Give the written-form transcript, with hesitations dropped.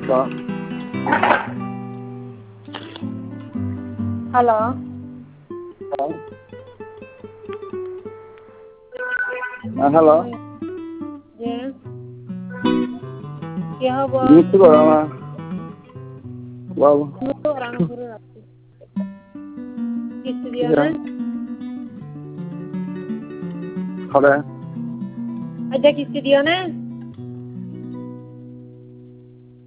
Halo. Halo. Ya. Ya apa? Gitu kok sama. Wow. Itu orang suruh lagi. Di studionya. Halo. Aja di studionya.